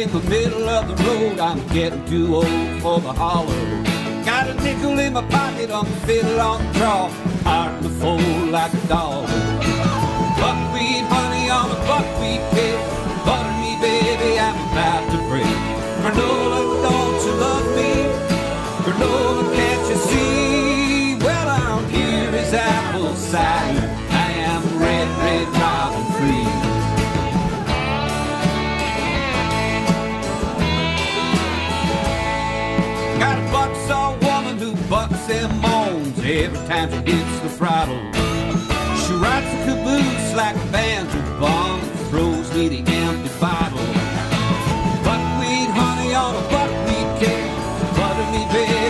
in the middle of the road. I'm getting too old for the hollow. Got a nickel in my pocket on the fiddle on the draw, hard to fold like a dog. Buckwheat honey on a buckwheat cake, butter me baby, I'm about to break. Granola, don't you love me? Granola, can't you see? Well, I'm here as apple cider. I am red, red robin free. Got a bucksaw woman who bucks and moans every time she hits the throttle. She rides the caboose like a banjo bomb and throws me the empty bottle. Buckwheat honey on a buckwheat cake, butter me baby,